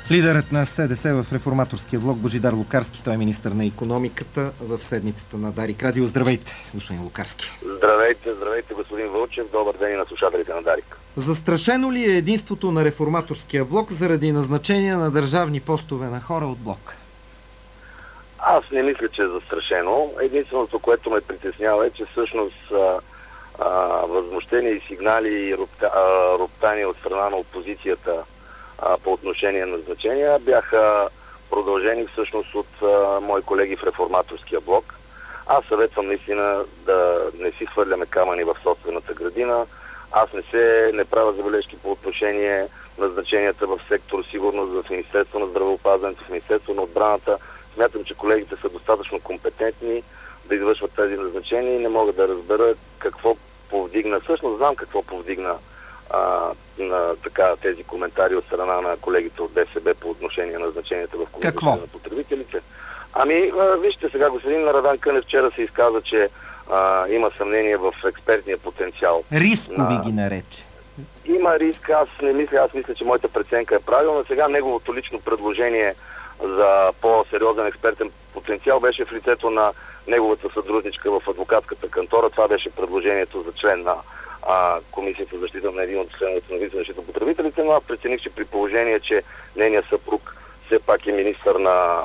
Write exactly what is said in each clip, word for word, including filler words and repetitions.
Лидерът на СДС в реформаторския блок Божидар Лукарски, той е министър на икономиката в седмицата на Дарик Радио. Здравейте, господин Лукарски. Здравейте, здравейте, господин Вълчев. Добър ден и на слушателите на Дарик. Застрашено ли е единството на реформаторския блок заради назначение на държавни постове на хора от блок? Аз не мисля, че е застрашено. Единственото, което ме притеснява е, че всъщност а, а, възмущения и сигнали и ропта, а, роптания от страна на опозицията а, по отношение на назначения бяха продължени всъщност от а, мои колеги в реформаторския блок. Аз съветвам наистина да не си хвърляме камъни в собствената градина. Аз не се не правя забележки по отношение на назначенията в сектор сигурност, в Министерство на здравеопазването, в Министерство на отбраната. Смятам, че колегите са достатъчно компетентни да извършват тези назначения и не мога да разбера какво повдигна. Всъщност знам какво повдигна а, на така, тези коментари от страна на колегите от ДСБ по отношение на назначенията в Комисията на потребителите. Ами, а, вижте сега, господин Радан Кънев вчера се изказа, че а, има съмнение в експертния потенциал. Рискови на... ги нарече. Има риск, аз не мисля, аз мисля, че моята преценка е правилна. Сега неговото лично предложение за по-сериозен експертен потенциал беше в лицето на неговата съдружничка в адвокатската кантора. Това беше предложението за член на а, Комисията за защита на един от членовете на Висшата защита на потребителите, но аз прецених, че при положение, че нейният съпруг все пак е министър на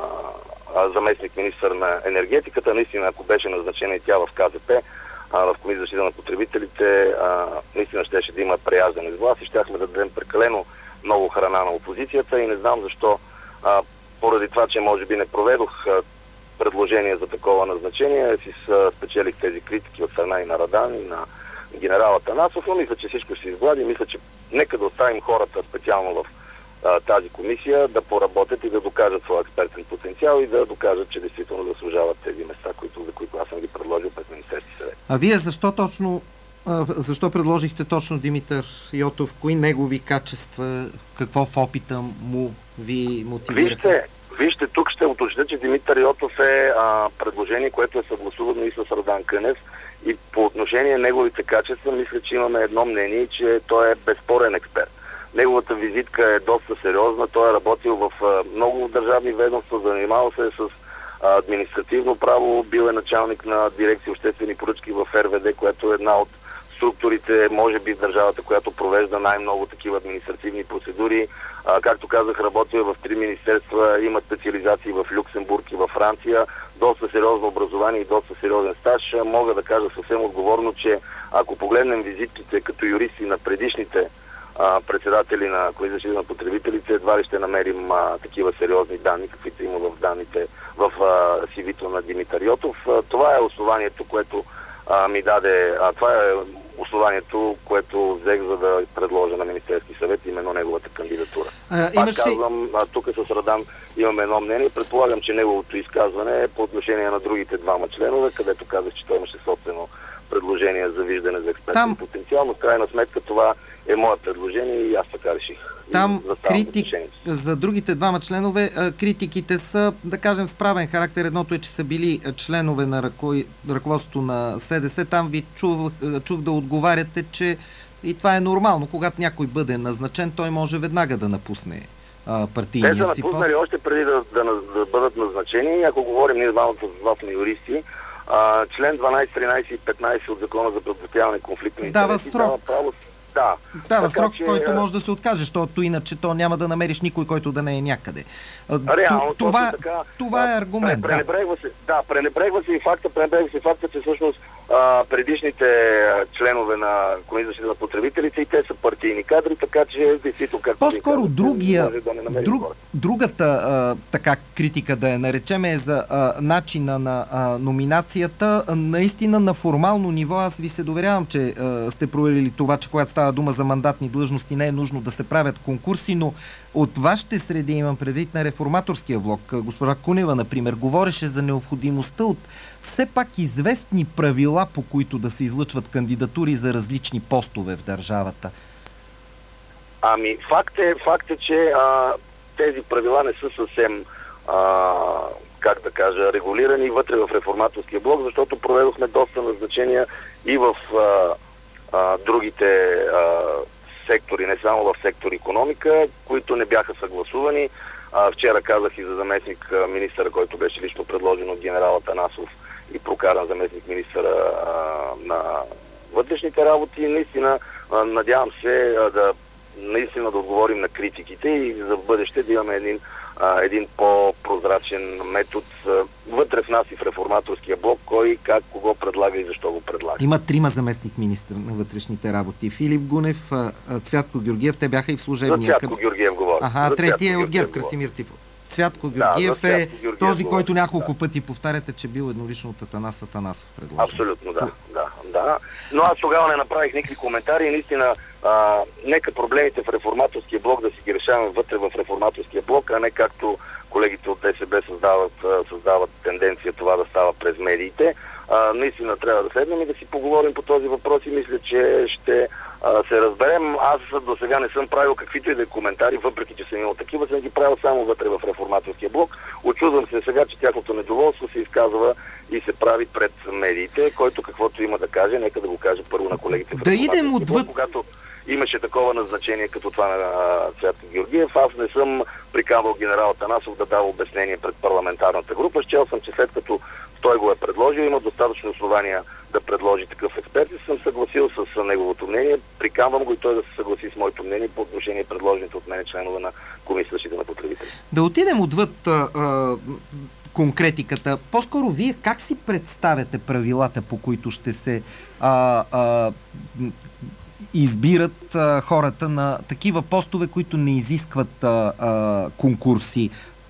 а, заместник министър на енергетиката, наистина, ако беше назначена и тя в КЗП, а, в Комисията за защита на потребителите, а, наистина щеше да има преяждане с власт и щяхме да дадем прекалено много храна на опозицията и не знам защо А, поради това, че може би не проведох а, предложение за такова назначение, си с, спечелих тези критики от страна и на Радан, и на генерал Атанасов, но мисля, че всичко ще се изглади. Мисля, че нека да оставим хората специално в а, тази комисия да поработят и да докажат своя експертен потенциал и да докажат, че действително заслужават тези места, които, за които аз съм ги предложил пред Министерския съвет. А вие защо точно а, защо предложихте точно Димитър Йотов? Кои негови качества, какво в опита му ви мотивира? Вижте, вижте, тук ще уточня, че Димитър Йотов е а, предложение, което е съгласувано и с Радан Кънев и по отношение на неговите качества, мисля, че имаме едно мнение, че той е безспорен експерт. Неговата визитка е доста сериозна, той е работил в а, много държавни ведомства, занимавал се с а, административно право, бил е началник на дирекция обществени поръчки в Р В Д, което е една от структурите, може би в държавата, която провежда най-много такива административни процедури. А, както казах, работил в три министерства, има специализации в Люксембург и във Франция, доста сериозно образование и доста сериозен стаж. Мога да кажа съвсем отговорно, че ако погледнем визитките като юристи на предишните а, председатели на Комисията за защита на потребителите, едва ли ще намерим а, такива сериозни данни, каквито има в данните в си ви-то на Димитър Йотов. А, това е основанието, което а, ми даде, а, това е основанието, което взех, за да предложа на Министерски съвет именно неговата кандидатура. А, Пак казвам, а, тук с Радан имаме едно мнение. Предполагам, че неговото изказване е по отношение на другите двама членове, където казах, че той имаше собствено предложение за виждане за експертен Там... потенциал, но в крайна сметка това е мое предложение и аз така реших. Там критик за другите двама членове, критиките са, да кажем, с правен характер. Едното е, че са били членове на ръко... ръководството на СДС. Там ви чух, чух да отговаряте, че и това е нормално. Когато някой бъде назначен, той може веднага да напусне а, партийния си пост. Те са напуснали още преди да, да, да бъдат назначени. Ако говорим, ние двамата с вас на юристи, а, член дванайсет, тринайсет и петнайсет от Закона за предотвратяване конфликт на интереси дава срок. Дава право. Да. Дава срок, че... който може да се откаже, защото иначе то няма да намериш никой, който да не е някъде. Реално, това, така, това е аргумент. Пренебрегва се, да, пренебрегва се и факта, пренебрегва се и факта, че всъщност а, предишните членове на Комисията за защита на потребителите и те са партийни кадри, така че действително как по-скоро другия, да друг, другата а, така критика да я наречем е за а, начина на а, номинацията. Наистина на формално ниво аз ви се доверявам, че а, сте проверили това, че когато става дума за мандатни длъжности, не е нужно да се правят конкурси, но от вашите среди, имам предвид на реформаторския блок, госпожа Кунева, например, говореше за необходимостта от все пак известни правила, по които да се излъчват кандидатури за различни постове в държавата. Ами, факт е, факт е че а, тези правила не са съвсем а, как да кажа, регулирани вътре в реформаторския блок, защото проведохме доста назначения и в а, а, другите а, сектори, не само в сектор икономика, които не бяха съгласувани. А, вчера казах и за заместник министъра, който беше лично предложен от генерал Атанасов и прокаран заместник министъра а, на вътрешните работи. Наистина, а, надявам се а, да наистина да отговорим на критиките и за в бъдеще да имаме един, а, един по-прозрачен метод а, вътре в нас и в реформаторския блок, кой как, кого предлага и защо го предлага. Има трима заместник министър на вътрешните работи. Филип Гунев, Цвятко Георгиев, те бяха и в служебния. За Цвятко Георгиев говоря. Ага, третия е от ГЕРБ, Красимир Ципов. Цвятко Георгиев да, е Георгиев този, говоря, който няколко да. пъти повтаряте, че бил еднолично от Атанас Атанасов предложен. Абсолютно, да, да, да. Но аз тогава не направих никакви коментари и наистина а, нека проблемите в реформаторския блок да си ги решаваме вътре в реформаторския блок, а не както колегите от ДСБ създават, създават тенденция това да става през медиите. А, наистина трябва да седнем и да си поговорим по този въпрос и мисля, че ще а, се разберем. Аз до сега не съм правил каквито и да е коментари, въпреки че съм имал такива, съм ги правил само вътре в реформаторския блок. Очудвам се сега, че тяхното недоволство се изказва и се прави пред медиите, който каквото има да каже, нека да го каже първо на колегите в да идем отвъд... блок, когато имаше такова назначение като това на Цвятко Георгиев. Аз не съм приканвал генерал Атанасов да дава обяснение пред парламентарната група. Счел съм, че след като той го е предложил, има достатъчно основания да предложи такъв експерт и съм съгласил с неговото мнение. Приканвам го и той да се съгласи с моето мнение по отношение предложените от мен членове на Комисията за защита на потребители. Да отидем отвъд а, а, конкретиката. По-скоро вие как си представяте правилата, по които ще се а, а, избират а, хората на такива постове, които не изискват а, а, конкурси?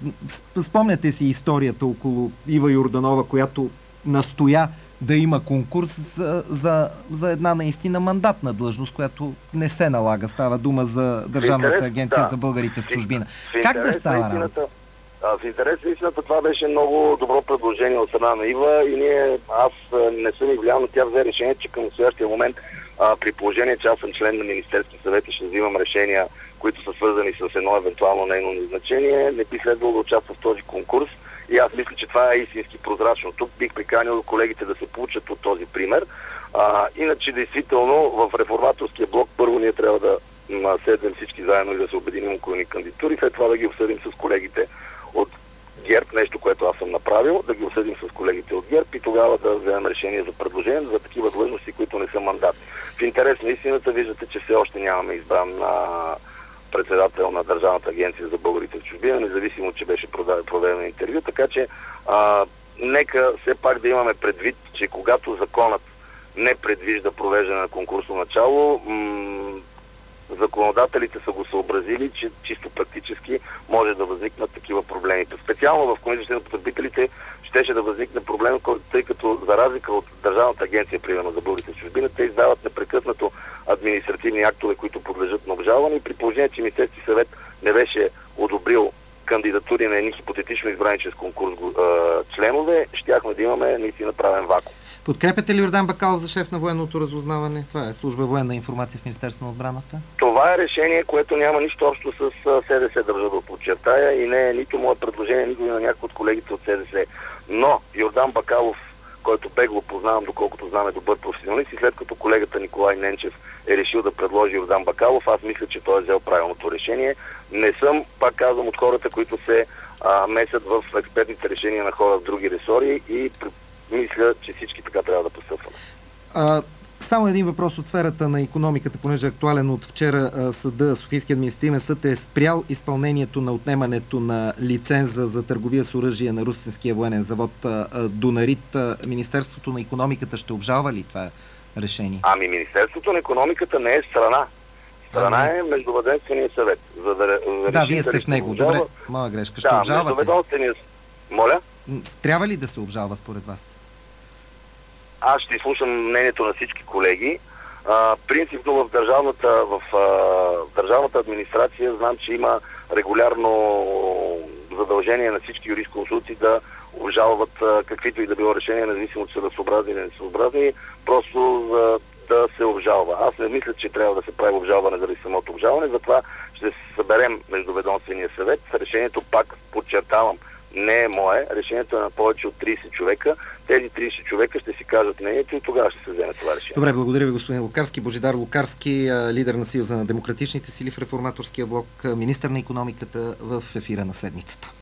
Спомняте си историята около Ива Йорданова, която настоя да има конкурс за, за, за една наистина мандатна длъжност, която не се налага. Става дума за Държавната интерес, агенция да. за българите в чужбина. В как да става работа? В интерес на истината това беше много добро предложение от страна на Ива и ние, аз не съм и влиял, но тя взе решение, че към настоящия момент а, при положение, че аз съм член на Министерския съвет и ще взимам решения, които са свързани с едно евентуално нейно назначение, не би следвало да участва в този конкурс. И аз мисля, че това е истински прозрачно. Тук бих приканил колегите да се получат от този пример. А, иначе, действително, в реформаторския блок първо ние трябва да седнем всички заедно и да се обединим около ни кандидатури, след това да ги обсъдим с колегите от ГЕРБ, нещо, което аз съм направил, да ги обсъдим с колегите от ГЕРБ и тогава да вземем решение за предложение за такива длъжности, които не са мандатни. В интерес на истината виждате, че все още нямаме избран на председател на Държавната агенция за българите в чужбина, независимо, че беше проведено интервю, така че а, нека все пак да имаме предвид, че когато законът не предвижда провеждане на конкурсно начало, м- законодателите са го съобразили, че чисто практически може да възникнат такива проблеми. Специално в Комисията на потребителите щеше да възникне проблем, тъй като за разлика от Държавната агенция, примерно за българите в чужбина, те издават непрекъснато административни актове, които подлежат на обжалване и при положение, че Министерски съвет не беше одобрил кандидатури на едни хипотетично избрани чрез конкурс членове, щяхме да имаме наистина правен вакуум. Подкрепяте ли Йордан Бакалов за шеф на военното разузнаване? Това е служба военна информация в Министерството на отбраната. Това е решение, което няма нищо общо с СДС, държа да подчертая, и не е нито мое предложение, нито на някой от колегите от СДС. Но Йордан Бакалов, който бегло познавам, доколкото знам е добър професионалист, и след като колегата Николай Ненчев е решил да предложи Йордан Бакалов, аз мисля, че той е взел правилното решение. Не съм, пак казвам, от хората, които се а, месят в експертните решения на хора в други ресори и мисля, че всички така трябва да постъпваме. А, само един въпрос от сферата на икономиката, понеже е актуален от вчера. а, съда, Софийския административен съд е спрял изпълнението на отнемането на лиценза за търговия с оръжие на Русенския военен завод а, а, Дунарит. А, Министерството на икономиката ще обжалва ли това решение? Ами Министерството на икономиката не е страна. Страна ами... е Междуведомствения съвет. За да, за да вие сте в него. Обжалва... Добре, моя грешка. Ще да, обжалвате? Междуведомствения... Моля? Трябва ли да се обжалва според вас? Аз ще изслушам мнението на всички колеги. А, принципно в държавната, в, а, в държавната администрация знам, че има регулярно задължение на всички юрисконсулти да обжалват а, каквито и да било решения, независимо че са съобразни или несъобразни, просто за да се обжалва. Аз не мисля, че трябва да се прави обжалване заради самото обжалване, затова ще се съберем Междуведомствения съвет. Решението, пак подчертавам, не е мое. Решението е на повече от трийсет човека. тези трийсет човека ще си кажат мнението и тогава ще се вземе това решение. Добре, благодаря ви, господин Лукарски. Божидар Лукарски, лидер на Съюза на демократичните сили в Реформаторския блок, министър на икономиката в ефира на седмицата.